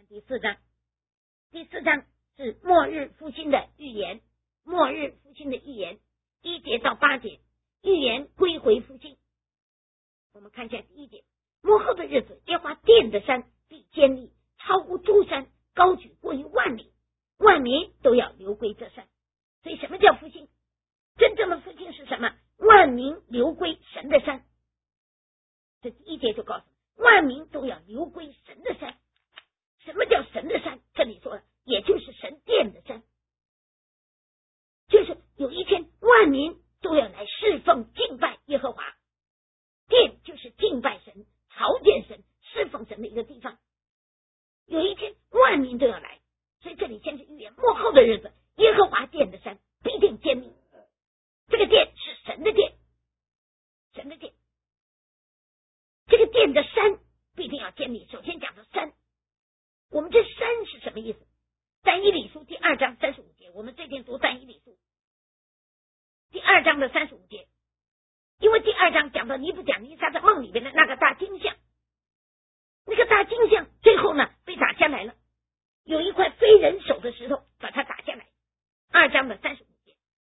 第4章。第4章是末日复兴的预言，末日复兴的预言，1节到8节，预言归回复兴。我们看一下第1节，末后的日子，耶和华殿的山必坚立，超乎诸山，高举过于万民，万民都要流归这山。所以什么叫复兴？真正的复兴是什么？万民流归神的山。这第1节就告诉万民都要流归神的山。什么叫神的山？这里说了，也就是神殿的山，就是有一天万民都要来侍奉敬拜耶和华。殿就是敬拜神、朝见神、侍奉神的一个地方。有一天万民都要来，所以这里先是预言末后的日子，耶和华殿的山必定坚立。这个殿是神的殿，神的殿，这个殿的山必定要坚立。首先讲到山，我们这山是什么意思？但以理书第2章35节，我们最近读但以理书第2章的35节，因为第2章讲到尼布甲尼撒的梦里面的那个大金像，那个大金像最后呢被打下来了，有一块非人手的石头把它打下来。2章的35节，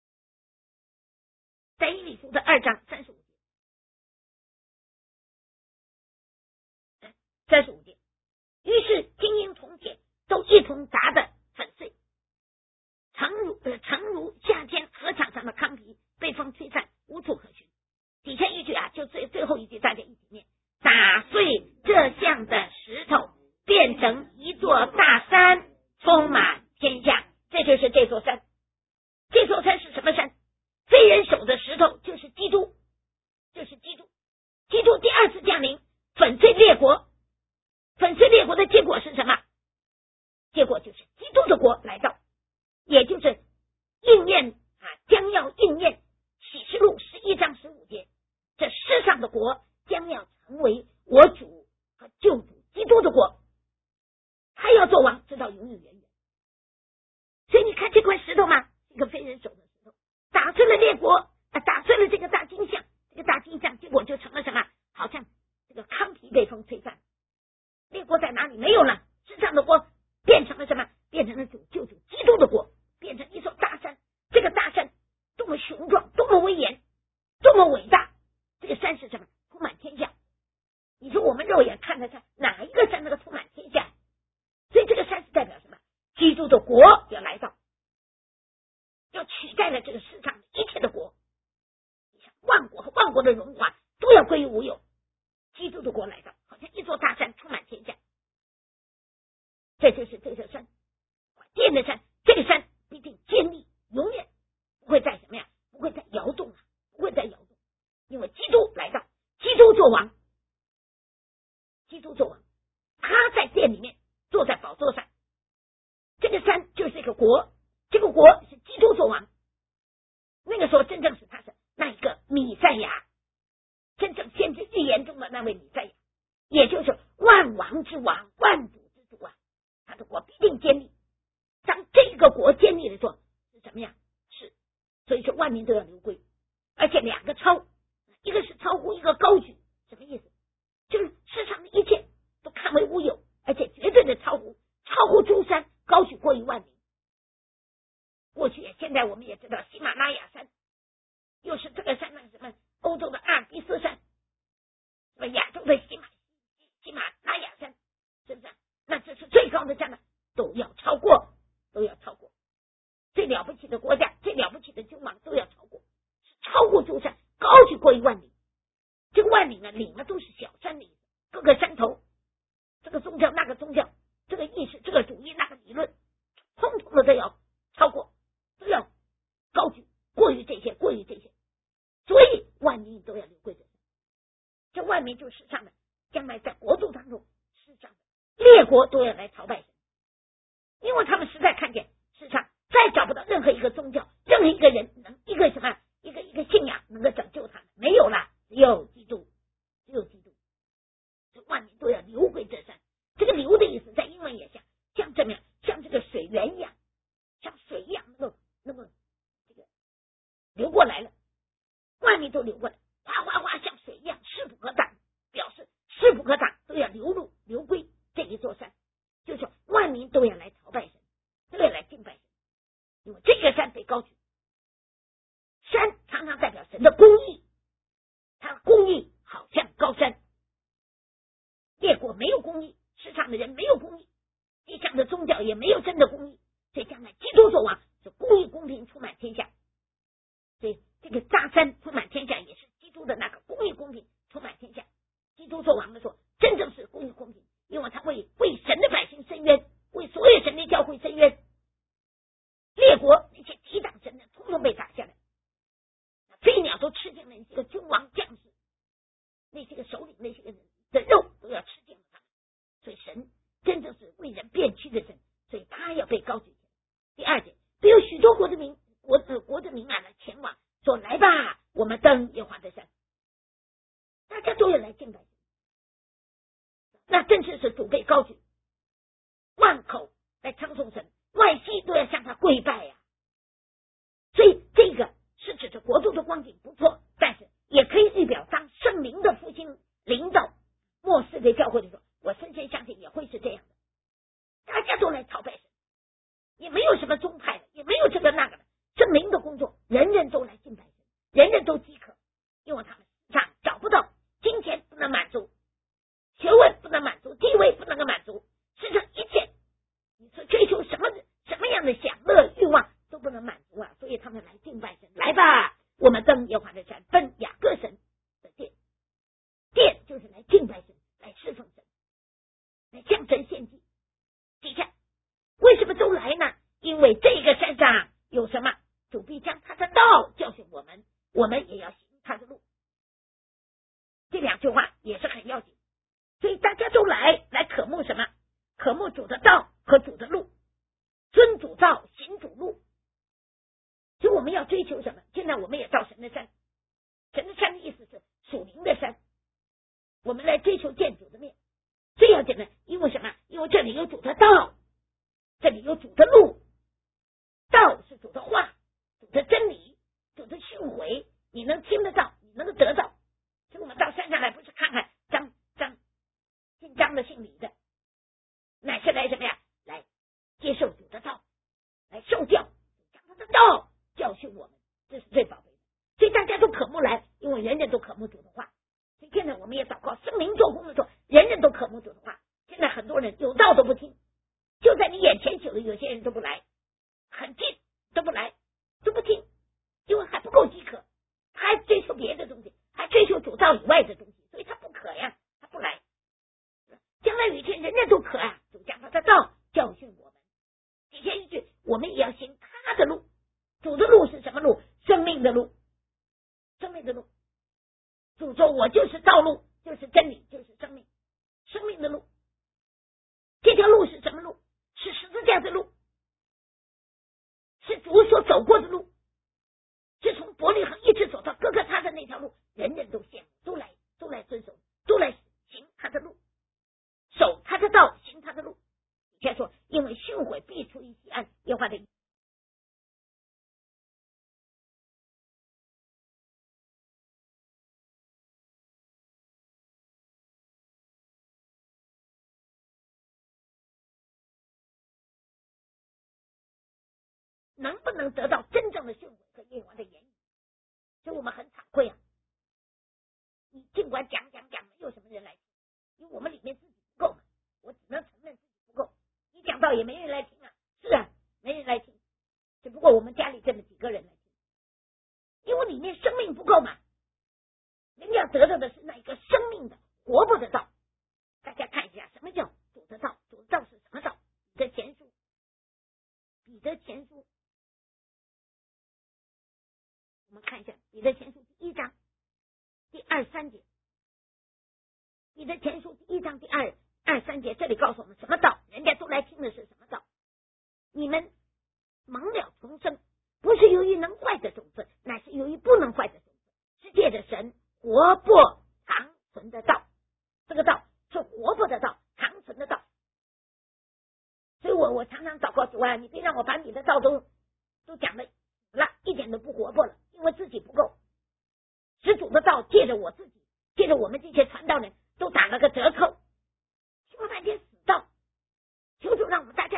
但以理书的2章35节，35节，于是金银铜铁都一同砸得粉碎，诚如夏天禾场上的糠皮被风吹散，无处可寻。底下一句啊，就最后一句，大家一起念：打碎这像的石头，变成一座大山，充满天下。这就是这座山。这座山是什么山？非人手的石头，就是基督，就是基督。基督第2次降临，粉碎列国。粉碎列国的结果是什么？结果就是基督的国来到，也就是应验将要应验启示录11章15节，这世上的国将要成为我主和救主基督的国，他要做王直到永永远远。所以你看这块石头嘛，一个非人手的石头，打碎了列国，打碎了这个大金像，这个大金像结果就成了什么？好像这个糠皮被风吹散，列国在哪里？没有了。世上的国变成了什么？变成了救主基督的国，变成一座大山。这个大山多么雄壮，多么威严，多么伟大。这个山是什么？充满天下。你说我们肉眼看的山，哪一个山能够充满天下？所以这个山是代表什么？基督的国要来到，要取代了这个世上一切的国，万国和万国的荣华都要归于无有。基督的国来到，好像一座大山充满天下。这就是这座山，殿的山，这个山必定坚立，永远不会再什么呀？不会再摇动了，不会再摇动，因为基督来到，基督做王，基督做王，他在殿里面坐在宝座上。这个山就是一个国，这个国是基督做王。那个时候真正是他是那一个弥赛亚，真正先知预言中的那位弥赛亚，也就是万王之王，万主之主啊，他的国必定坚立。当这个国坚立的时候是什么样？是，所以说万民都要流归，而且2个超，一个是超乎，一个高举。什么意思？就是世上的一切都看为无有，而且绝对的超乎诸山，高举过于万民。过去现在我们也知道喜马拉雅山，又是这个山呢，什么欧洲的阿尔卑斯山，什么亚洲的喜马拉雅山，是不是？那这是最高的山了，都要超过。最了不起的国家，最了不起的君王都要超过，超过诸山，高举过于万里。这个万里呢，里面都是小山的意思，各个山头，这个宗教那个宗教，这个意识这个主义那个理论，通通的都要超过，都要高举过于这些。所以万民都要流归这。这万民就是世上的，将来在国度当中，世上的列国都要来朝拜神，因为他们实在看见世上再找不到任何一个宗教，任何一个人能一个什么一个信仰能够拯救他们，没有了，只有基督。这万民都要流归这山。这个流的意思在英文也像这么样，像这个水源一样，像水一样能够这个流过来了，万民都流过来，哗哗哗，像水一样，势不可挡，表示势不可挡，都要流归这一座山。就是说万民都要来朝拜神，都要来敬拜神。因为这个山被高举，山常常代表神的公义，他的公义好像高山。列国没有公义，世上的人没有公义，地上的宗教也没有真的公义，所以将来基督作王是公义公平充满天下。所以这个扎山充满天下也是基督的那个公义公平充满天下。基督作王的时候真正是公义公平，因为他为神的百姓伸冤，为所有神的教会伸冤。列国那些抵挡神的统统被打下来，飞鸟都吃尽了那些个君王将士，那些个首领，那些个人的肉都要吃尽了他们。所以神真正是为人变屈的神，所以他要被高举。第二点，必有许多国的民来前往，说来吧，我们登耶和华的山。大家都要来敬拜神，那真是主被高举，万口来称颂神，万膝都要向他跪拜呀。所以这个是指着国度的光景不错，但是也可以预表当圣灵的复兴领导末世的教会的时候，我深深相信也会是这样的。大家都来朝拜神，也没有什么宗派的，也没有这个那个的，圣灵的工作，人人都来敬拜神，人人都饥渴，因为他们上找不到，金钱不能满足，学问不能满足，地位不能够满足，世上一切你是追求什么样的享乐欲望都不能满足啊！所以他们来敬拜神，来吧，我们登耶和华的山，奔雅各神的殿。殿就是来敬拜神，来侍奉神，来向神献祭。底下为什么都来呢？因为这个山上有什么？主必将他的道教训我们，我们也要行他的路。这两句话也是很要紧，所以大家都来渴慕什么？渴慕主的道和主的路，遵主道，行主路。所以我们要追求什么？现在我们也到神的山，神的山的意思是属灵的山，我们来追求见主的面。最要紧的，因为什么？因为这里有主的道，这里有主的路。道是主的话，主的真理，主的训诲，你能听得到，你能够得到。所以我们到山上来，不是看看姓张的姓李的，乃是来什么呀？来接受主的道，来受教，将他的道教训我们，这是最宝贝的。所以大家都渴慕来，因为人人都渴慕主的话。所以现在我们也祷告，圣灵做工的时候，人人都渴慕主的话。现在很多人有道都不听，就在你眼前久了，有些人都不来，很近都不来，都不听，因为还不够饥渴，他还追求别的东西，还追求主道以外的东西，所以他不渴呀，他不来。将来有一天人人都渴啊，主将他的道教训我们。底下一句，我们也要行他的路。主的路是什么路？生命的路，生命的路。主说我就是道路，就是真理，就是生命，生命的路。这条路是什么路？是十字架的路，是主所走过的路，是从伯利恒一直走到哥哥他的那条路，人人都羡慕，都来遵守，都来行他的路，守他的道，行他的路。底下说，因为训诲必出于西安，耶和华的能不能得到真正的训诲和耶和华的言语？所以我们很惭愧啊！你尽管讲，没有什么人来听，因为我们里面自己不够嘛。我只能承认自己不够。你讲道也没人来听啊，是啊，没人来听。只不过我们家里这么几个人来听，因为里面生命不够嘛。人要得到的是那一个生命的活泼的道。大家看一下，什么叫主的道？主的道是什么道？彼得前书，我们看一下彼得前书第1章第2、3节。彼得前书第1章第2、3节，这里告诉我们什么道？人家都来听的是什么道？你们蒙了重生，不是由于能坏的种子，乃是由于不能坏的种子，是借着神活泼长存的道。这个道是活泼的道，长存的道。所以我常常祷告主啊，你别让我把你的道都讲的了，一点都不活泼了，因为自己不够。使主的道借着我自己，借着我们这些传道人都打了个折扣，说半天死道。求主让我们大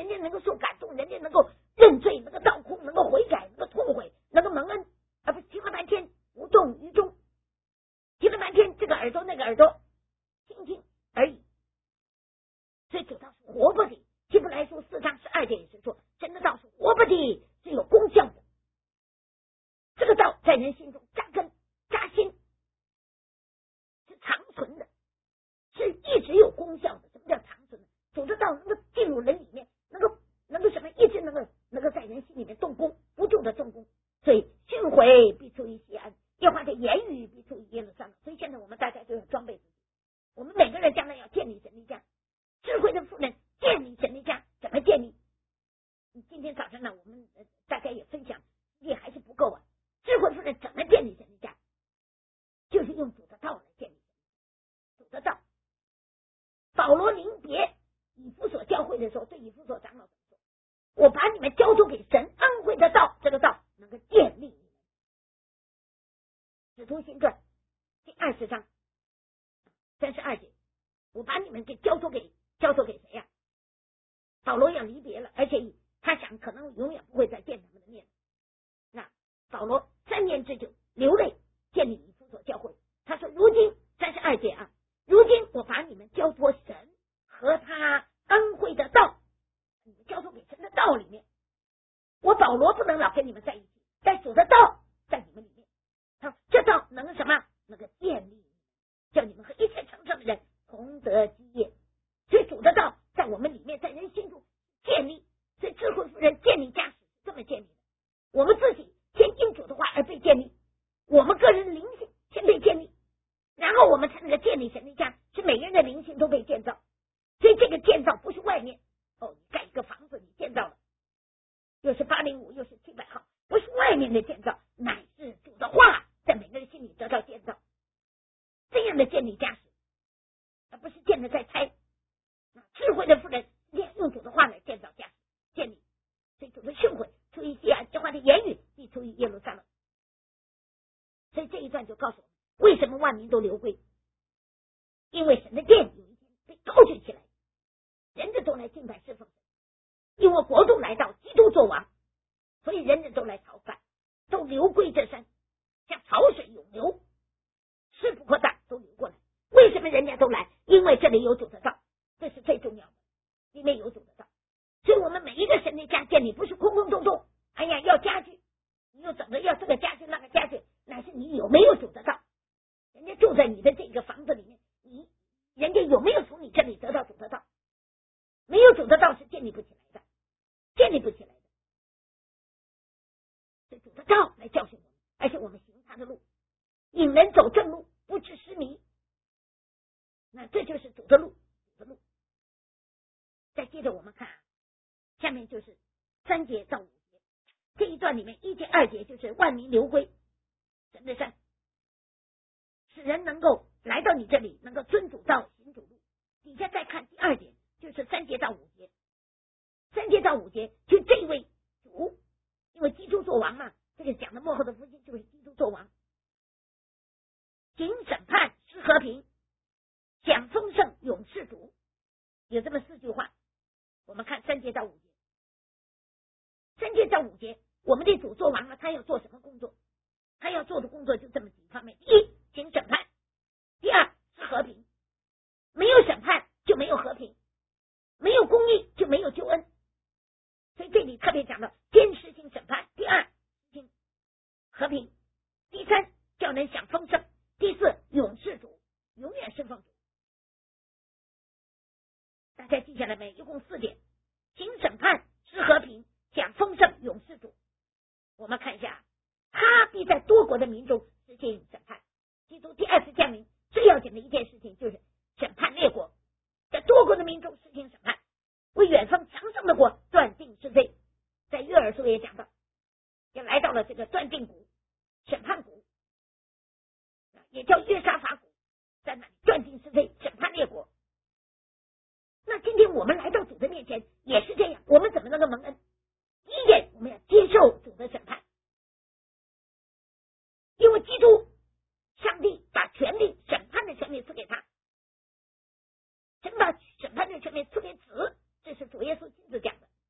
家能够受感动，人家能够认罪，能够倒空，能够悔改，能够痛悔，能够蒙恩，而不是听了半天无动于衷，听了半天这个耳朵那个耳朵听听而已。所以主道是活泼的，希伯来书4章12节也是说，神的道是活泼的，是有功效的。这个道在人心中扎根扎心，是长存的，是一直有功效的。什么叫长存呢？主的道能够进入人里面，能够什么，一直能够在人心里面动工，不住的动工。所以训诲必出于西安，耶和华的言语必出于耶路撒冷。所以现在我们大家就要装备自己，我们每个人将来要建立神的家。智慧的妇人建立神的家，怎么建立？今天早上呢，我们大家也分享，也还是不够啊。智慧妇人怎么建立神的家？就是用主的道来建立主的道。保罗临别以弗所教会的时候，对以弗所长老说：“我把你们交托给神恩惠的道，这个道能够建立你们。”使徒行传第20章32节，我把你们给交托给谁呀？保罗要离别了，而且他想可能永远不会再见他们的面。那保罗3年之久流泪建立以弗所教会。他说：“如今32节啊，如今我把你们交托神和他恩惠的道，你们交托给神的道里面。我保罗不能老跟你们在一起，但主的道在你们里面。这道能什么？能够建立你们，叫你们和一切成圣的人同得基业。所以主的道在我们里面，在人心中建立。所以智慧妇人建立家室是这么建立的。我们自己先因主的话而被建立，我们个人的灵性先被建立，然后我们才能够建立神的家，是每个人的灵性都被建造。所以这个建造不是外面你盖一个房子，你建造了，又是805又是700号，不是外面的建造，乃是主的话在每个人心里得到建造。这样的建立家室，而不是建的在拆。智慧的妇人用主的话来建造家室建立。所以主的训诲出于西安，耶和华的言语必出于耶路撒冷。所以这一段就告诉我们，为什么万民都流归？因为神的殿有一天被高举起来，人人都来敬拜侍奉神。因为国度来到，基督作王，所以人人都来朝拜，都流归这山，像潮水涌流，势不可挡，都流过来。为什么人家都来？因为这里有主的道，这是最重要的，因为有主的道。所以我们每一个神的家建立不是空空洞洞，哎呀要家具，你又整个要这个家具那个家具，乃是你有没有主的道。人家住在你的这个房子里面，人家有没有从你这里得到主的道？没有主的道是建立不起来的，建立不起来的。所以主的道来教训我们，而且我们行他的路，引人走正路，不致失迷。那这就是主的路，主的路。再接着我们看下面就是3节到5节，这一段里面1节2节就是万民流归神的山，使人能够来到你这里，能够遵主道行主路。底下再看第2节，就是3节到5节。3节到5节就这位主，因为基督做王嘛，这个讲的末后的复兴就是基督做王，行审判施和平，享丰盛永世主，有这么4句话。我们看3节到5节。3节到5节，我们的主做王了，他要做什么工作？他要做的工作就这么几方面：第一，行审判；第二，是和平。没有审判就没有和平，没有公义就没有救恩。所以这里特别讲到，先实行审判，第二行和平，第三叫人享丰盛，第四永世主，永远侍奉主。大家记下来没？一共4点：行审判、施和平、享丰盛、永世主。我们看一下，他必在多国的民中实行审判。基督第2次降临最要紧的一件事情就是审判列国，在多国的民中实行审判，为远方强盛的国断定是非。在约珥书也讲到，也来到了这个断定谷、审判谷，也叫约沙法谷，在那里断定是非，审判列国。那今天我们来到主的面前也是这样，我们怎么能够蒙恩？第一点，我们要接受主的审判，因为基督上帝把权力审判的权利赐给他，神把审判的权利赐给子，这是主耶稣亲自讲的。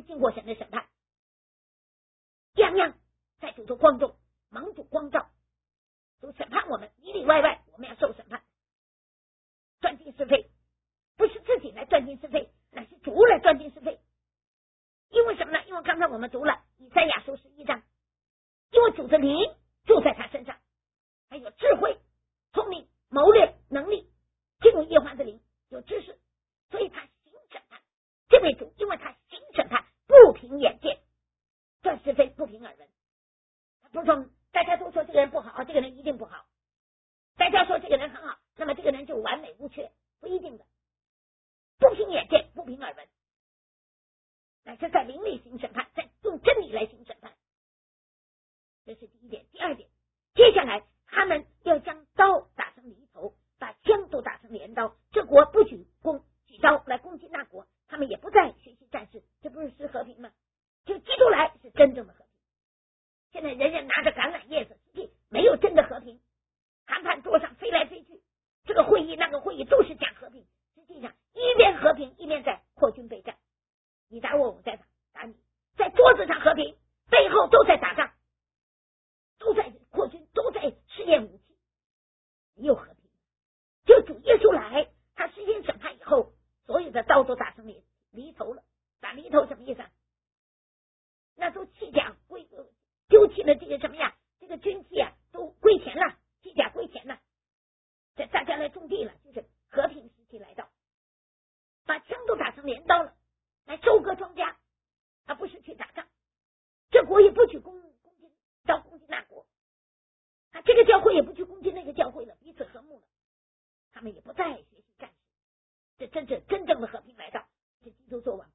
经过神的审判，样样在主的光中蒙主光照，主审判我们，里里外外我们要受审判。断定是非，不是自己来断定是非，乃是主来断定是非。因为什么呢？因为刚才我们读了以赛亚书11章，因为主的灵住在他身上，还有智慧、聪明、谋略、能力，进入耶和华的灵，有知识，所以他行审判。这位主，因为他行审判，不凭眼见，断是非不凭耳闻。不说大家都说这个人不好，这个人一定不好；大家说这个人很好，那么这个人就完美无缺，不一定的。不凭眼见，不凭耳闻，乃是在灵里行审判，在用真理来行审判。这是第一点。第二点，接下来他们要将刀打成犁头，把枪都打成镰刀。这国不举刀来攻击那国，他们也不再学习战士，这不是和平吗？就基督来是真正的和平。现在人人拿着橄榄叶子，实际没有真的和平。谈判桌上飞来飞去，这个会议那个会议都是讲和平，实际上一边和平一边在扩军备战，你打我，我在打你，在桌子上和平，背后都在打仗，都在扩军，都在试验武器，没有和平。就主耶稣来，他实行审判以后，所有的刀都打成犁头了。打犁头什么意思啊？那都弃甲归丢弃了这个什么呀？这个军器啊都归田了，弃甲归田了，这大家来种地了，就是和平时期来到，把枪都打成镰刀了，来收割庄稼，而不是去打仗。这国也不去攻击那国，这个教会也不去攻击那个教会了，彼此和睦了，他们也不再学习战士，这真正的和平来到，是基督做王。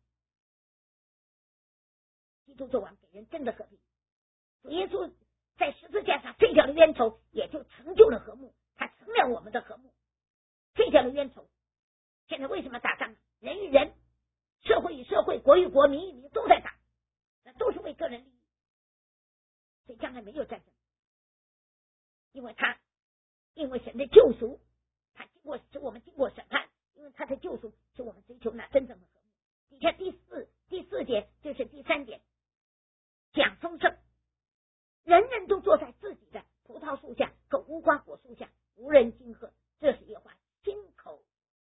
基督做王给人真的和平。主耶稣在十字架上废掉了冤仇，也就成就了和睦，他成了我们的和睦，废掉了冤仇。现在为什么打仗？人与人、社会与社会、国与国、民与民都在打，那都是为个人利益，所以将来没有战争。因为神的救赎，他使我们经过审判，因为他的救赎使我们追求那真正的和睦。底下第四节就是第3点，讲丰盛。人人都坐在自己的葡萄树下和无花果树下，无人惊喝，这是耶和华亲口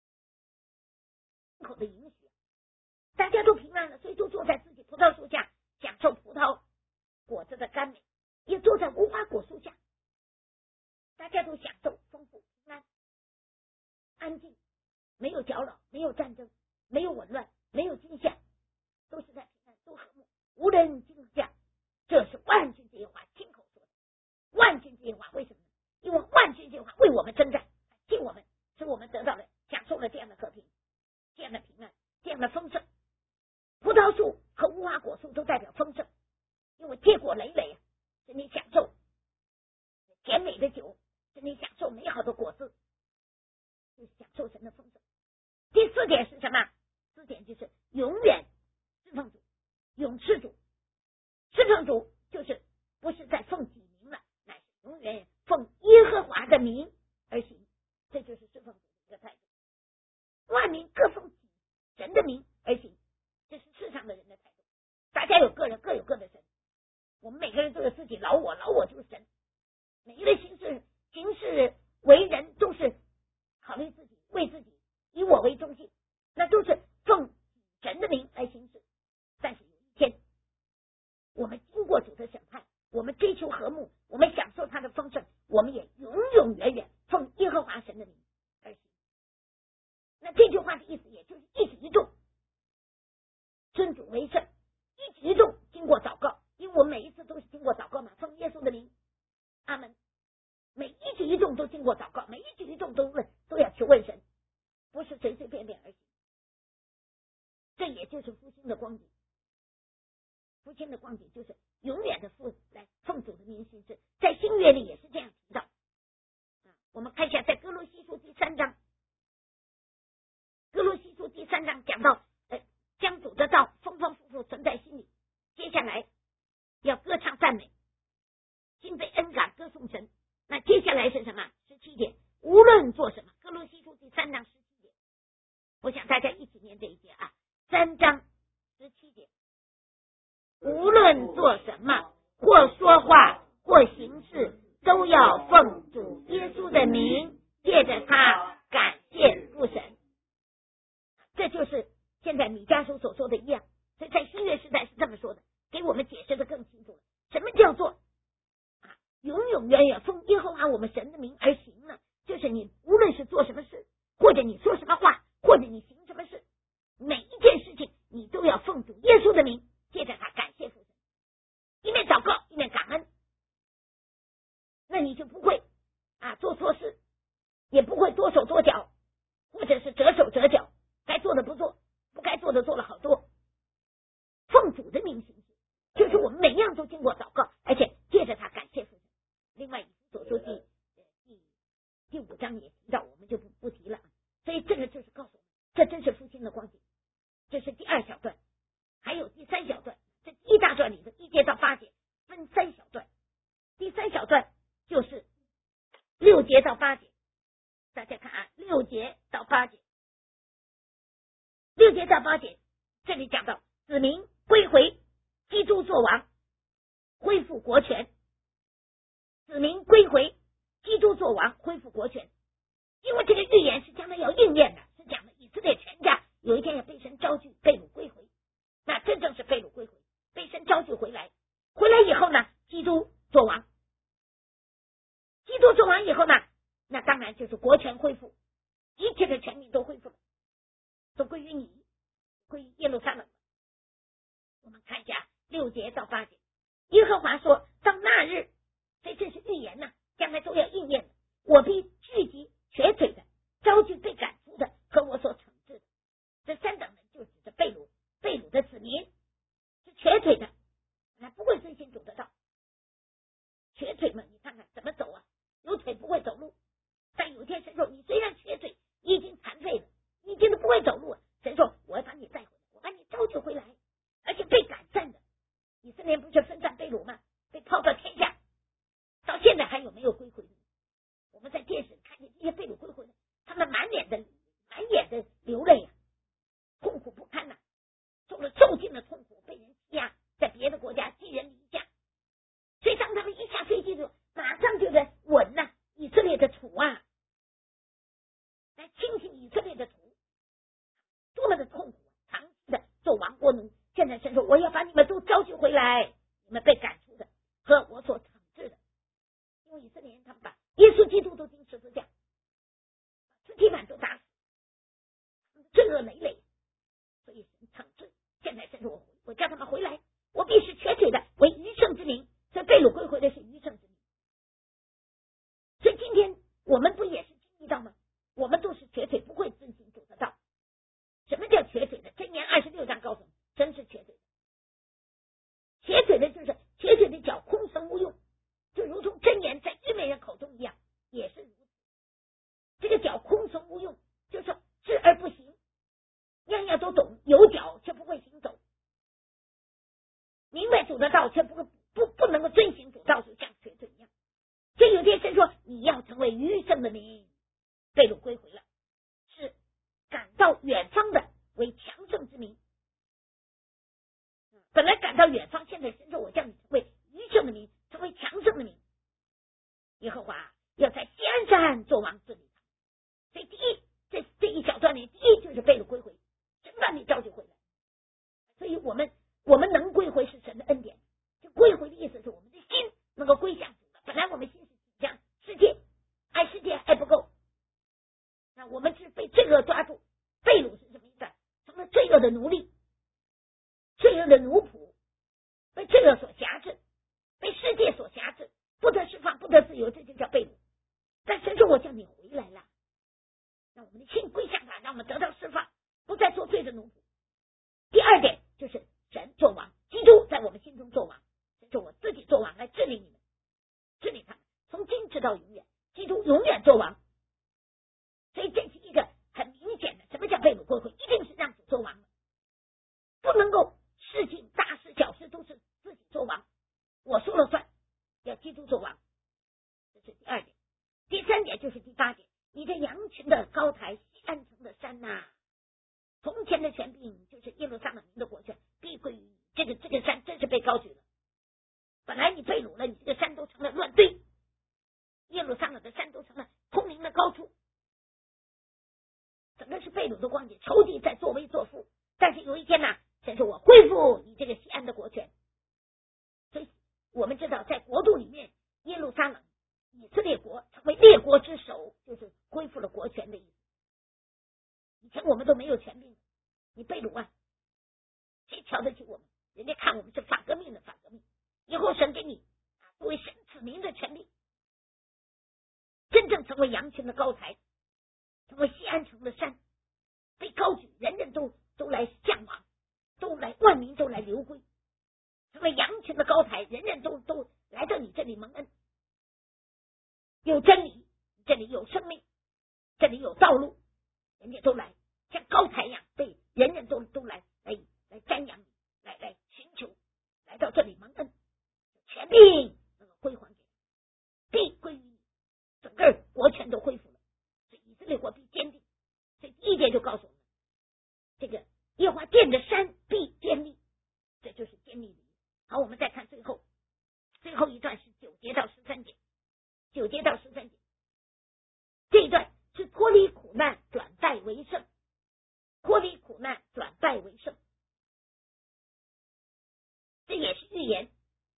的允许。大家都平安了，所以都坐在自己葡萄树下，享受葡萄果子的甘美，也坐在无花果树下，大家都享受丰富平安安静，没有搅扰，没有战争，没有紊乱，没有惊吓，都是在平安，都和睦，无人惊吓。这是万军之耶和华亲口说的。万军之耶和华为什么呢？因为万军之耶和华为我们征战，替我们，使我们得到了享受了这样的和平，这样的平安，这样的丰盛。葡萄树和无花果树都代表丰盛，因为结果累累啊，使你享受甜美的酒，使你享受美好的果子，就是享受神的丰盛。第4点是什么？4点就是永远侍奉主，永吃主。侍奉主就是不是在奉己名了，乃是永远奉耶和华的名而行，这就是侍奉主的一个态度。万民各奉神的名而行，这是世上的人的态度。大家各有各的神，我们每个人都有自己老我就是神。每一个行事为人都是考虑自己，为自己，以我为中心，那都是奉神的名来行事。但是有一天，我们经过主的审判，我们追求和睦，我们享受他的丰盛，我们也永永远远奉耶和华神的名而行。那这句话的意思也就是一举一动尊主为圣，一举一动经过祷告，因为我们每一次都是经过祷告嘛，奉耶稣的名，阿们。每一举一动都经过祷告，每一举一动都要去问神，不是随随便便而行。这也就是复兴的光景。复兴的光景就是永远的来奉主的名行事，在新约里也是这样提到。我们看一下，在哥罗西书第3章，哥罗西书第3章讲到将主的道丰丰富富存在心里，接下来要歌唱赞美，心被恩感歌颂神。那接下来是什么？17点，无论做什么。哥罗西书第3章17节，我想大家一起念这一节啊。3章17节， 无论做什么，或说话，或行事，都要奉主耶稣的名，借着他感谢父神。这就是现在米迦书所说的一样，所以在新约时代是这么说的，给我们解释的更清楚了。什么叫做永永远远奉耶和华我们神的名而行呢？就是你无论是做什么事，或者你说什么话，或者你行什么事，每一件事情你都要奉主耶稣的名，借着他感谢父神，一面祷告一面感恩，那你就不会做错事，也不会多手多脚，或者是折手折脚，该做的不做，不该做的做了好多。奉主的名行事，就是我们每样都经过祷告，而且借着他感谢父神。另外以弗所书第5章也提到，我们就不提了。所以这个就是告诉我们，这真是复兴的光景。这是第2小段，还有第3小段。这第1大段里的1节到8节分3小段，第3小段就是6节到8节。大家看6节到8节，6节到8节，这里讲到子民归回，基督作王，恢复国权。子民归回，基督作王，恢复国权。因为这个预言是将来要应验的，是讲的以色列全家有一天要被神召聚，被掳归回。那真正是被掳归回，被神召聚回来。回来以后呢，基督作王。基督作王以后呢，那当然就是国权恢复，一切的权柄都恢复了，都归于你，归于耶路撒冷。我们看一下6节到8节，耶和华说，到那日，所以这是预言呢，将来都要应验的。我必聚集瘸腿的，招聚被赶出的和我所惩治的。这3等人就指着被掳的子民，是瘸腿的，那不会遵行主的道。瘸腿们，你看看怎么走啊？有腿不会走路。但有一天神说，你虽然瘸腿，你已经残废了，你已经都不会走路了。神说，我要把你带回来，我把你招聚回来。而且被赶散的以色列不是分散被掳吗？被抛到天下，到现在还有没有归回？我们在电视看见这些被掳归回的，他们满眼的流泪痛苦不堪受了受尽了痛苦，被人欺压，在别的国家寄人篱下。所以当他们一下飞机的时候，马上就在吻以色列的土来清洗以色列的土，多么的痛苦，长期的做亡国奴。现在神说，我要把你们都招聚回来，你们被赶出的和我所惩治的。因为以色列人他们把耶稣基督都钉十字架，把尸体板都打死，罪恶累累，所以神惩治。现在神说，我叫他们回来，我必使瘸腿的为余剩之民。所以被掳归回的是余剩之民。所以今天我们不也是经历到吗？我们都是瘸腿，不会遵行主的道。什么叫瘸腿的？箴言26章告诉我们，真是瘸腿的。瘸腿的就是瘸腿的脚空神无用，就如同箴言在愚昧人口中一样，也是如此。这个脚空神无用，就是说知而不行，样样都懂，有脚却不会行走，明白主的道却不能够遵行主道，就像瘸腿一样。所以有些神说，你要成为余剩的民，被掳归回了，是赶到远方的为强盛之民。本来赶到远方，现在神说，我叫你成为余剩的民，成为强盛的民。耶和华要在西安山做王治理他。所以第一，这一小段里，第一就是被掳归回，神把你召集回来。所以我们能归回是神的恩典。就归回的意思是我们的心能够归向主的。本来我们心是向世界，爱世界还不够，那我们是被罪恶抓住。被掳是什么意思？成了罪恶的奴隶，罪恶的奴仆，被罪恶所辖制，被世界所辖制，不得释放，不得自由，这就叫被掳。但神说，我叫你回来了，让我们的心归向他，让我们得到释放，不再做罪的奴仆。第二点就是神做王，基督在我们心中做王。神说，我自己做王来治理你们，治理他们，从今直到永远，基督永远做王。所以这是一个很明显的，什么叫被掳归回？一定是让主做王的，不能够事情大事小事都是自己做王，我说了算，要基督做王。这是第二点。第三点就是第8点，你的羊群的高台，西安城的山从前的权柄就是耶路撒冷的国权，必归于你。这个山真是被高举了。本来你被掳了，你这个山都成了乱堆，耶路撒冷的山都成了空灵的高处，整个是被掳的光景，仇敌在作威作福。但是有一天呢，神说我恢复你这个西安的国权。所以我们知道，在国度里面，耶路撒冷以色列国成为列国之首，就是恢复了国权的意思。以前我们都没有权柄，你被掳啊，谁瞧得起我们？人家看我们是反革命的反革命。以后神给你作为神子民的权利，真正成为羊群的高台，成为西安城的山，被高举，人人都来向往，万民都来流归，成为羊群的高台，人人都来到你这里蒙恩。有真理，这里有生命，这里有道路，人家都来像高台一样，被人人都来瞻仰你，来寻求，来到这里蒙恩，权柄能够归还给你，必归于你，整个国权都恢复了。所以以色列国必坚定。所以第一节就告诉我们，这个耶和华殿的山必坚立，这就是坚立的。好，我们再看最后一段是9节到13节，9节到13节，这一段是脱离苦难转败为胜，脱离苦难转败为胜，这也是预言。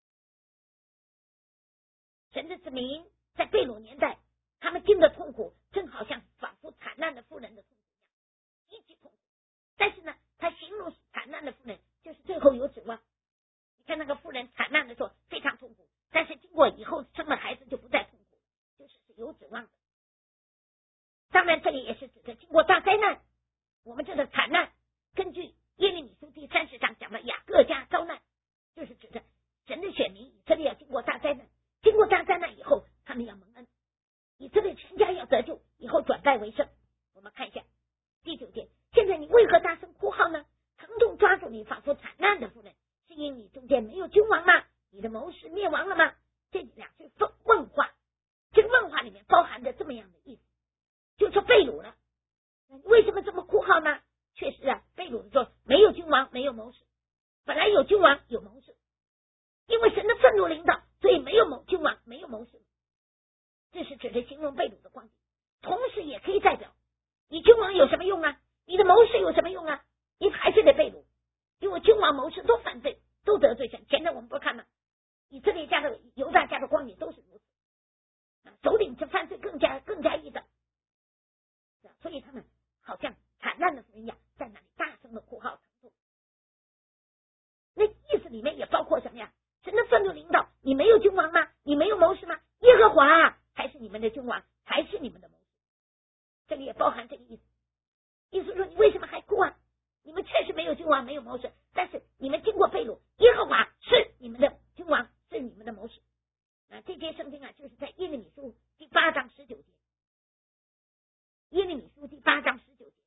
神的子民在被掳年代，他们经的痛苦，正好像仿佛惨难的妇人的痛苦一样，极其痛苦。但是呢，他形容惨难的妇人，就是最后有指望。你看那个妇人惨难的时候非常痛苦，但是经过以后生了孩子就不再痛苦，就是有指望的。当然，这里也是指的经过大灾难。我们这个惨难，根据耶利米书第30章讲的雅各家遭难，就是指的神的选民以色列要经过大灾难，经过大灾难以后，他们要蒙恩，以色列全家要得救，以后转败为胜。我们看一下第9节，现在你为何大声哭号呢？疼痛抓住你，仿佛惨难的妇人，是因你中间没有君王吗？你的谋士灭亡了吗？这两句问话，这个问话里面包含着这么样的意思，就是说被掳了，为什么这么哭号呢？确实啊，被掳的时候没有君王，没有谋士，本来有君王有谋士，因为神的愤怒领导，所以没有君王，没有谋士。这是指的形容被掳的光景，同时也可以代表你君王有什么用啊？你的谋士有什么用啊？你还是得被掳，因为君王谋士都犯罪，都得罪神。前面我们不看吗？以色列家的犹大家的光景都是如此，首领这犯罪更加易等，所以他们好像惨难的妇人一样，在那里大声的哭号疼痛。那意思里面也包括什么呀？神的愤怒领导，你没有君王吗？你没有谋士吗？耶和华才是你们的君王，才是你们的谋士。这里也包含这个意思，意思说你为什么还哭啊？你们确实没有君王，没有谋士，但是你们经过被掳，耶和华是你们的君王，是你们的谋士。这节圣经啊，就是在耶利米书第8章19节，耶利米书第8章19节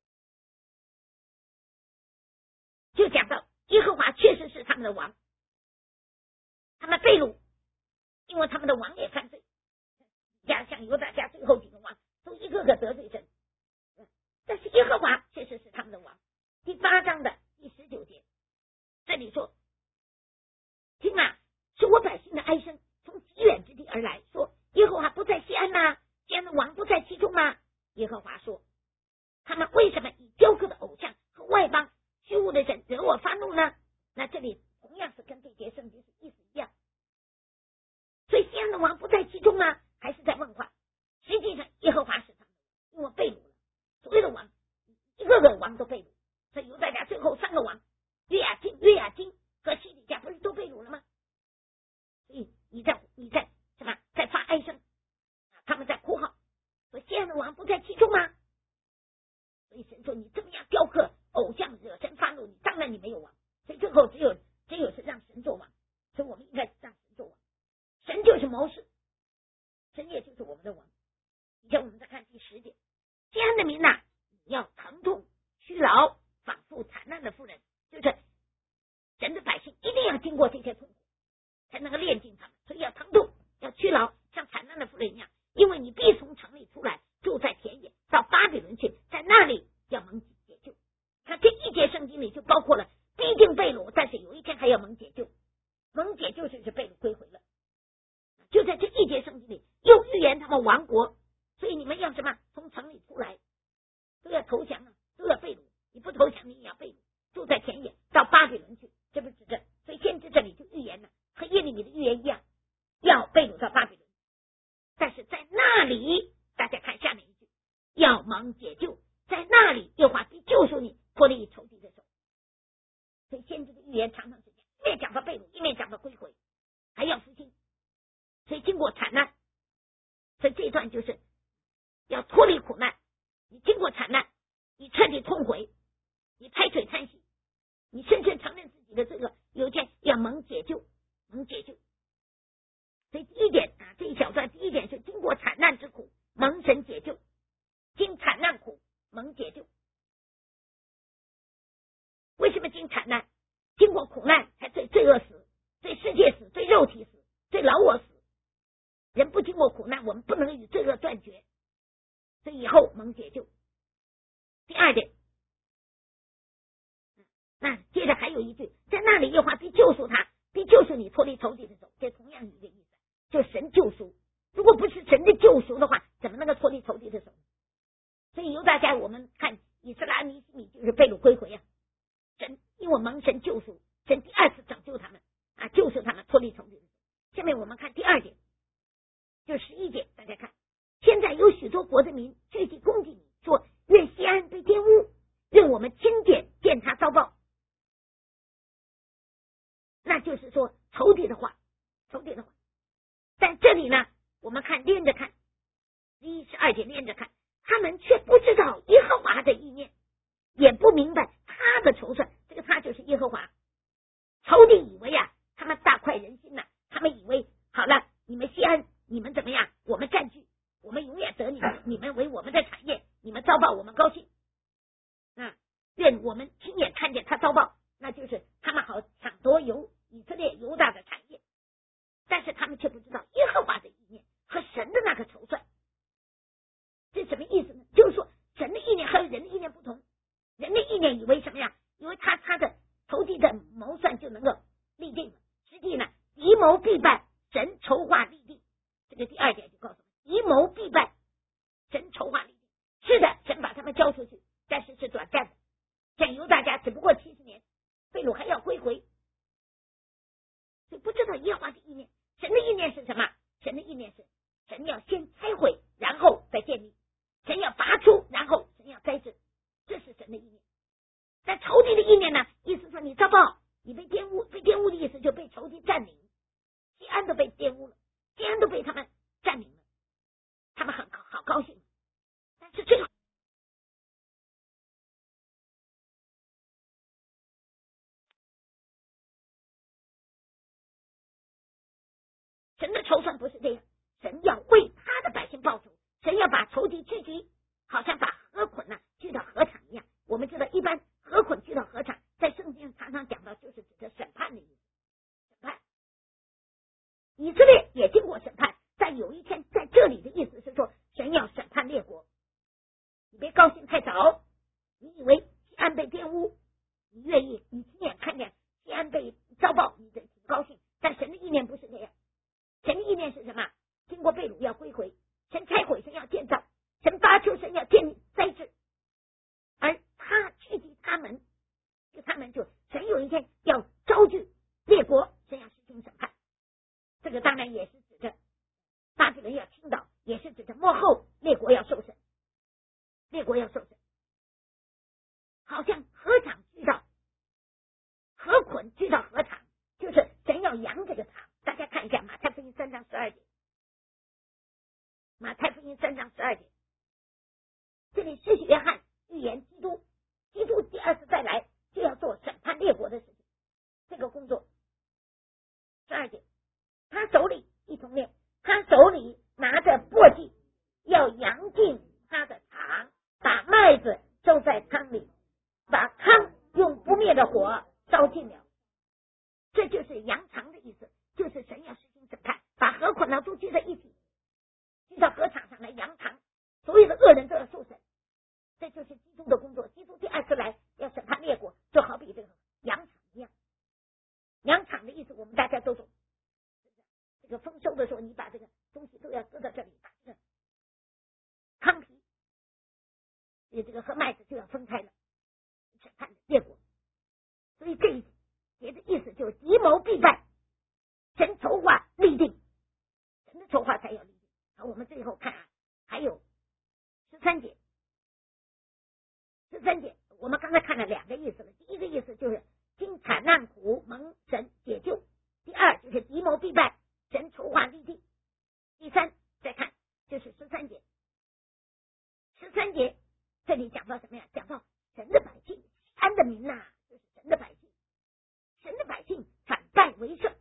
就讲到耶和华确实是他们的王，他们被掳，因为他们的王也犯罪，像犹大家最后几个王都一个个得罪神，但是耶和华确实是他们的王。第8章的第19节，这里说，听啊，是我百姓的哀声从极远之地而来，说耶和华不在西安吗？西安的王不在其中吗？耶和华说，他们为什么以雕刻的偶像和外邦虚无的神惹我发怒呢？那这里同样是跟这节圣经是意思一样，所以西安的王不在其中吗？还是在问话。实际上耶和华是他们，因为被掳了，所有的王一个个王都被掳，所以犹大家最后3个王约雅斤和西底家不是都被掳了吗？所以你在什么在发哀声，他们在哭号，说西安的王不在其中吗？所以神说你这么样雕刻偶像惹神发怒，当然你没有王，所以最后只有是让神做王，所以我们应该让神做王，神就是谋士，神也就是我们的王。以前我们再看第10节，西安的民呐，你要疼痛屈劳，仿佛惨难的妇人，就是神的百姓一定要经过这些痛苦才能够炼净他们，所以要疼痛要屈劳，像惨难的妇人一样，因为你必从城里出来，住在田野，到巴比伦去，在那里要蒙解救。那这一节圣经里就包括了必定被掳，但是有一天还要蒙解救。 蒙解救是被掳归回了。就在这一节圣经里又预言他们亡国，所以你们要什么？从城里出来，都要投降啊，都要被掳。你不投降，你也要被掳，住在田野，到巴比伦去。这不是指着，所以先知这里就预言了，和耶利米的预言一样，要被掳到巴比伦。但是在那里，大家看下面一句，要蒙解救，在那里耶和华必救赎你，脱离仇敌的手。所以先知的预言常常是这样，一面讲到被掳，一面讲到归回，还要复兴。所以经过惨难，所以这一段就是要脱离苦难。你经过惨难，你彻底痛悔，你拍腿叹息，你深深承认自己的这个有一天要蒙解救，蒙解救。所以第一点啊，这一小段第一点是经过惨难之苦，蒙神解救，经惨难苦，蒙解救。为什么经惨难？经过苦难才最罪恶死，最世界死，最肉体死，最老我死。人不经过苦难，我们不能与罪恶断绝，所以以后蒙解救。第二点，那接着还有一句，在那里耶和华必救赎他，必救赎你脱离仇敌的手，这同样一个意思，就神救赎。如果不是神的救赎的话，怎么能够脱离仇敌的手？所以犹大家我们看以斯拉尼西米就是被掳归回啊，神因为蒙神救赎，神第二次拯救他们啊，救赎他们脱离仇敌的手。下面我们看第二点，就11节，大家看，现在有许多国的民聚集攻击你，说愿西安被玷污，愿我们亲见他遭报。那就是说仇敌的话，仇敌的话。但这里呢，我们看连着看11、12节连着看，他们却不知道耶和华的意念，也不明白他的筹算。这个他就是耶和华。仇敌以为啊，他们大快人心了，他们以为好了，你们西安你们怎么样，我们占据，我们永远得你们为我们的产业，你们遭报我们高兴。愿我们亲眼看见他遭报，那就是他们好抢夺以色列犹大的产业。但是他们却不知道耶和华的意念和神的那个筹算。这什么意思呢？就是说神的意念和人的意念不同。人的意念以为什么呀？以为他的仇敌的谋算就能够立定了，实际呢，敌谋必败，神筹划立定。这个第二点就告诉我们，敌谋必败，神筹划立定。是的，神把他们交出去，但是是短暂的。像犹大家只不过70年，被掳还要归回，所以不知道耶和华的意念。神的意念是什么？神的意念是神要先拆毁，然后再建立；神要拔出，然后神要栽植，这是神的意念。但仇敌的意念呢？意思说你遭报，你被玷污，被玷污的意思就被仇敌占领。西安都被玷污了，西安都被他们占领了，他们好高兴。但是最后神的筹算不是这样，神要为他的百姓报仇，神要把仇敌聚集，好像把河捆聚到河场一样。我们知道一般河捆聚到河场，在圣经常常讲到就是指着审判的意思。审判以色列也经过审判，但有一天在这里的意思是说神要审判列国。你别高兴太早，你以为西安被玷污，你愿意你亲眼看见西安被遭报，你挺高兴。但神的意念不是这样，神的意念是什么？经过被掳要归回，神拆毁，神要建造，神拔出，神要建立栽植，而他聚集他们，就神有一天要招聚列国，神要实行审判。这个当然也是指着巴比伦要倾倒，也是指着末后列国要受审，列国要受审。好像河场聚到河捆聚到河场，就是神要扬这个场。大家看一下马太福音3章12节，马太福音3章12节，这里施洗约翰预言基督第二次再来就要做审判列国的事情，这个工作。12节，他手里一同念，他手里拿着簸箕，要扬进他的场，把麦子收在仓里，把糠用不灭的火烧尽了。这就是扬场的意思，就是神要实行审判，把河捆都聚在一起，聚到河场上来扬场，所有的恶人都要受审。这就是基督的工作。基督第二次来要审判列国，就好比这个扬场一样。扬场的意意思我们大家都懂。这个丰收的时候，你把这个东西都要搁到这里，把这个糠皮，这个和麦子就要分开了，审判列国。所以这一节的意思就是计谋必败，神筹划立定，神的筹划才要立定。好，我们最后看还有13节。13节我们刚才看了2个意思了，第一个意思就是经惨难苦蒙神解救，第二就是计谋必败，神筹划立定。第三再看就是13节。13节这里讲到什么呀？讲到神的百姓，安的民呐，就是神的百姓，神的百姓反败为胜。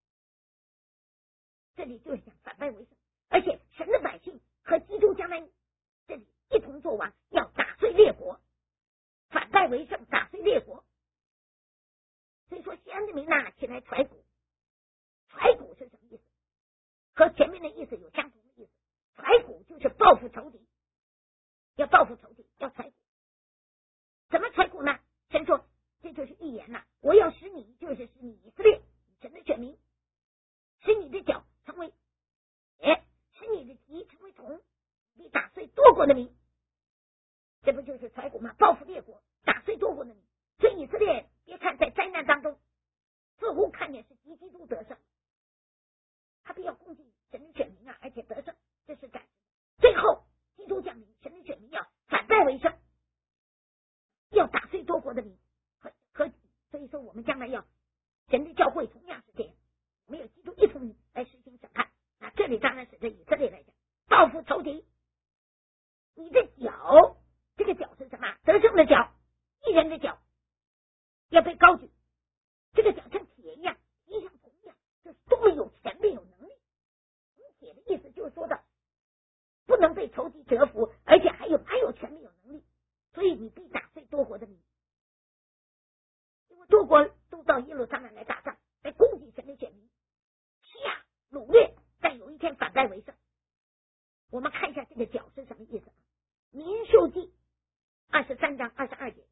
这里就是讲反败为胜，而且神的百姓和基督将来这里一同作王，要打碎列国，反败为胜，打碎列国。所以说西安的民呐，起来揣鼓。揣鼓是什么意思？和前面的意思有相同的意思。揣鼓就是报复仇敌，要报复仇敌，要揣鼓。怎么揣鼓呢？神说这就是预言呐，我要使你，就是使你以色列神的选民，使你的脚成为铁，使你的蹄成为铜，你打碎多国的民。这不就是揣鼓吗？报复列国，打碎多国的民。所以以色列别看在灾难当中似乎看见是敌基督得胜，他必要攻击神的选民啊，而且得胜，这是暂时。最后基督降临，神的选民要反败为胜，要打碎多国的民和所以说我们将来要神的教会同样是这样，没有基督一同来实行审判。那这里当然是对以色列来讲，报复仇敌。你的脚，这个脚是什么？得胜的脚，一人的脚要被高举，这个脚像铁一样，也像铜一样，就是多么有权力有能力。铁的意思就是说的不能被仇敌折服，而且还有权力有能力，所以你必打碎多国的民。因为多国都到耶路撒冷来打仗，来攻击神的选民，欺压掳掠，但有一天反败为胜。我们看一下这个脚是什么意思。民数记23章22节，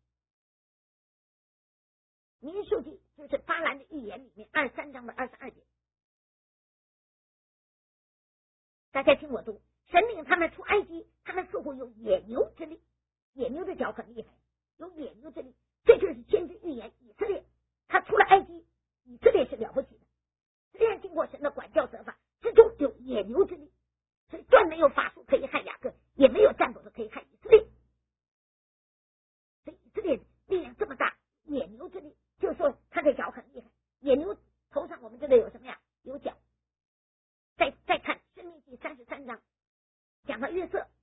民数记就是巴兰的预言里面23章的22节。大家听我读，神领他们出埃及，他们似乎有野牛之力，野牛的脚很厉害，有野牛之力，这就是先知预言以色列，他出了埃及，以色列是了不起的，虽然经过神的管教责罚，之中有野牛之力，所以断没有法术可以害雅各，也没有占卜的可以害以色列。所以以色列力量这么大，野牛之力，就是说他的脚很厉害。野牛头上我们这里有什么呀？有角。再看申命记33章，讲到约瑟，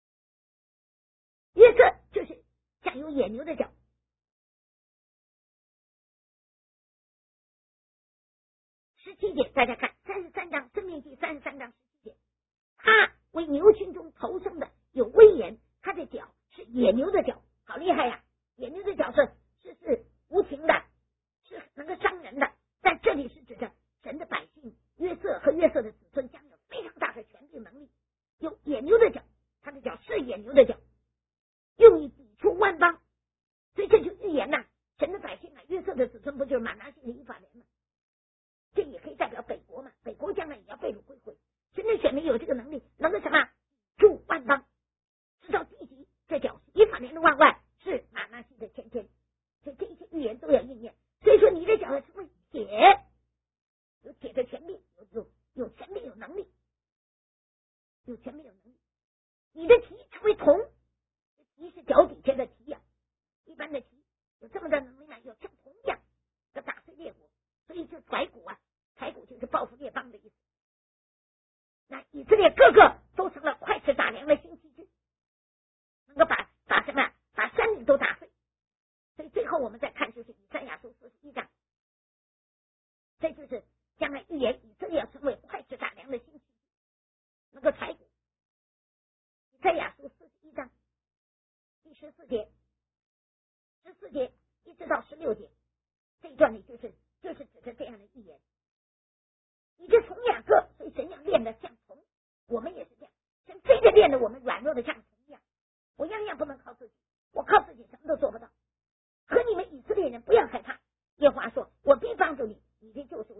约瑟就是像有野牛的角。17节，大家看33章，申命记33章17节，他为牛群中头生的有威严，他的脚是野牛的脚，好厉害呀！野牛的脚是无情的，是能够伤人的，但这里是指着神的百姓约瑟和约瑟的子孙将有非常大的权柄能力，有野牛的脚，他的脚是野牛的脚，用以抵触万邦。所以这就预言呐，神的百姓啊，约瑟的子孙不就是马拿西的以法莲吗？这也可以代表北国嘛，北国将来也要被掳归回。神的选民有这个能力，能够什么助万邦，直到地极。这叫以法莲的万万是马拿西的千千，所以这一切预言都要应验。所以说你的脚要成为铁，有铁的权利，有权利有能力，有权利有能力。你的蹄成为铜，蹄是脚底下的蹄呀，一般的蹄有这么的能力呢，有像铜一样要打碎列国。所以就揣鼓啊，揣鼓就是报复列邦的意思。那以色列个个都成了快吃打粮的新器具，能够把什么把山岭都打碎。所以最后我们再看就是以赛亚书41章，这就是将来预言以色列要成为快吃打粮的新器具，能够揣鼓。以赛亚书41章第14节，14节一直到16节，这一段里就是指着这样的预言。你就从雅各，所以神要练得像虫，我们也是这样，神非得练得我们软弱的像虫一样。我样样不能靠自己，我靠自己什么都做不到。可你们以色列人不要害怕，耶和华说，我必帮助你，你的救赎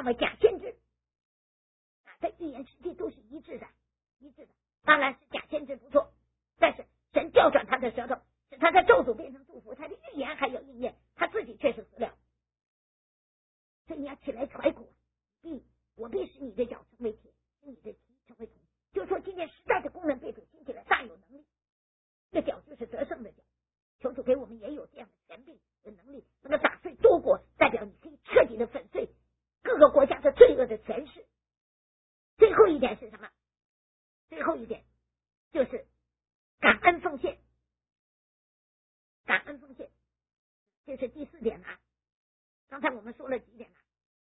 为假先知这预言实际都是一致的。当然是假先知不错，但是神调转他的舌头，使他的咒诅变成祝福，他的预言还有应验，他自己却是死了。所以你要起来揣苦，我必使你的脚成为铁，使你的蹄成为铜。就是说今天时代的功能被主兴起来，大有能力。这脚就是得胜的脚，求主给我们也有这样的权柄的能力，能够打碎多国，代表你可以彻底的粉碎各个国家的罪恶的权势。最后一点是什么？最后一点就是感恩奉献。感恩奉献，这是第4点了。刚才我们说了几点了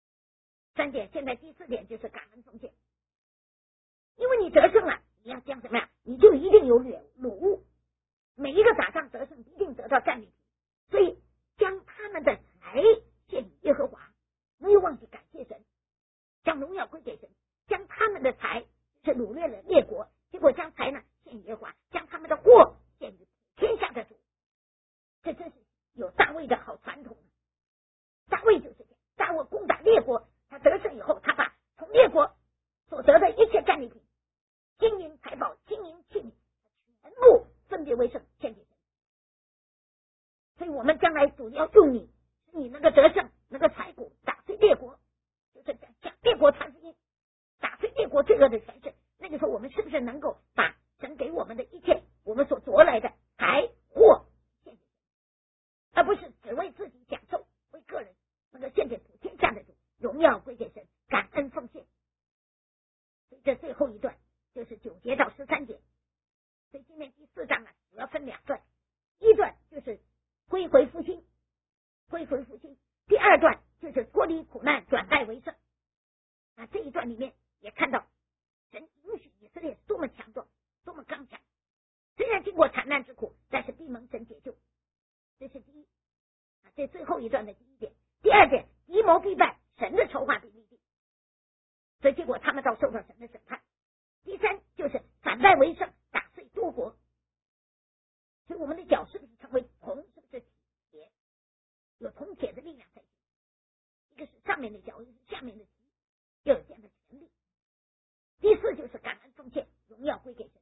？3点，现在第4点就是感恩奉献。因为你得胜了，你要将什么呀？你就一定有掳物。每一个打仗得胜，一定得到战利品，所以将他们的财献给耶和华，没有忘记感谢神，将荣耀归给神。将他们的财是掳掠了列国，结果将财呢献耶和华，将他们的货献给天下的主。这真是有大卫的好传统。大卫就是这样，大卫攻打列国，他得胜以后，他把从列国所得的一切战利品、金银财宝、金银器皿，全部分别为圣献给神。所以我们将来主要用你，使你能够得胜，能够财谷，打碎列国，就是向列国传福音，打碎列国罪恶的权势。那个时候我们是不是能够把神给我们的一切，我们所夺来的财货献给神，而不是只为自己享受，为个人能够献给普天下的主，荣耀归给神，感恩奉献。所以这最后一段就是9节到13节。所以今天第4章呢，主要分2段，一段就是归回复兴，第2段就是脱离苦难，转败为胜。这一段里面也看到神允许以色列多么强壮，多么刚强，虽然经过惨难之苦，但是必蒙神解救。这是第一，这最后一段的第1点。第2点，阴谋必败，神的筹划必立定，所以结果他们到受到神的审判。第3就是反败为胜，打碎多国。所以我们的脚是不是成为铜，是不是铁？有铜铁的力量才行。一个是上面的脚，一个是下面的蹄，要有这样的权利。第4就是感恩奉献，荣耀归给神。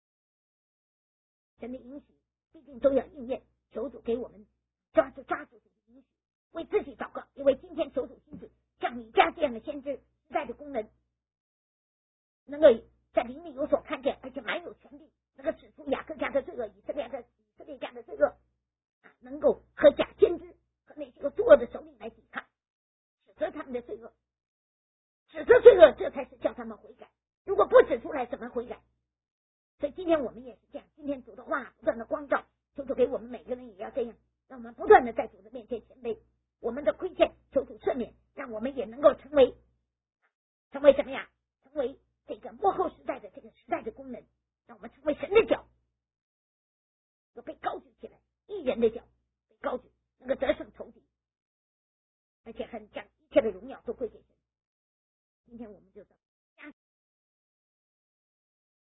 神的应许必定都要应验，求主给我们抓住这个应许，为自己祷告，因为今天求主兴起像米迦这样的先知，时代的功能能够在灵里有所看见，而且蛮有权利，能够指出雅各家的罪恶，以色列家的罪恶，能够和假先知和那些个作恶的首领来抵抗，指责他们的罪恶，这才是叫他们悔改。如果不指出来，怎么悔改？所以今天我们也是这样，今天主的话不断的光照，求主给我们每个人也要这样，让我们不断的在主的面前谦卑，我们的亏欠求主赦免，让我们也能够成为什么呀？成为这个末后时代的这个时代的功能，让我们成为神的脚，要被高举起来，义人的脚被高举，能够得胜仇敌，而且很将一切的荣耀都归给神。今天我们就到